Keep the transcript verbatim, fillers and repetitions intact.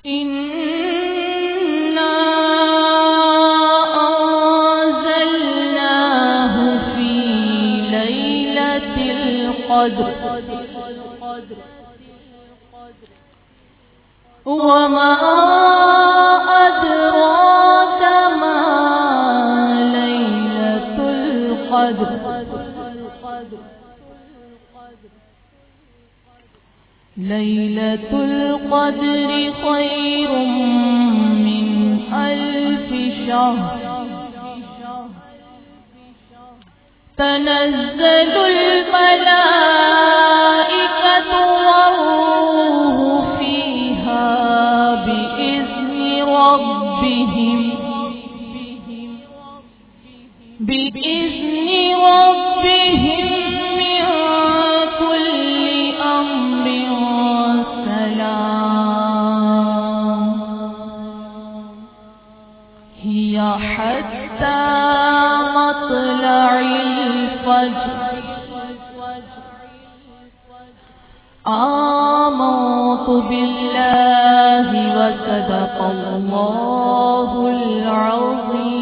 إنا أنزلناه في ليلة القدر وما أدراك ما ليلة القدر ليلة القدر خير من ألف شهر تنزل الملائكة والروح فيها بإذن ربهم بإذن ربهم من كل أمر سلام هي حتى مطلع الفجر آمنت بالله وصدق الله العظيم.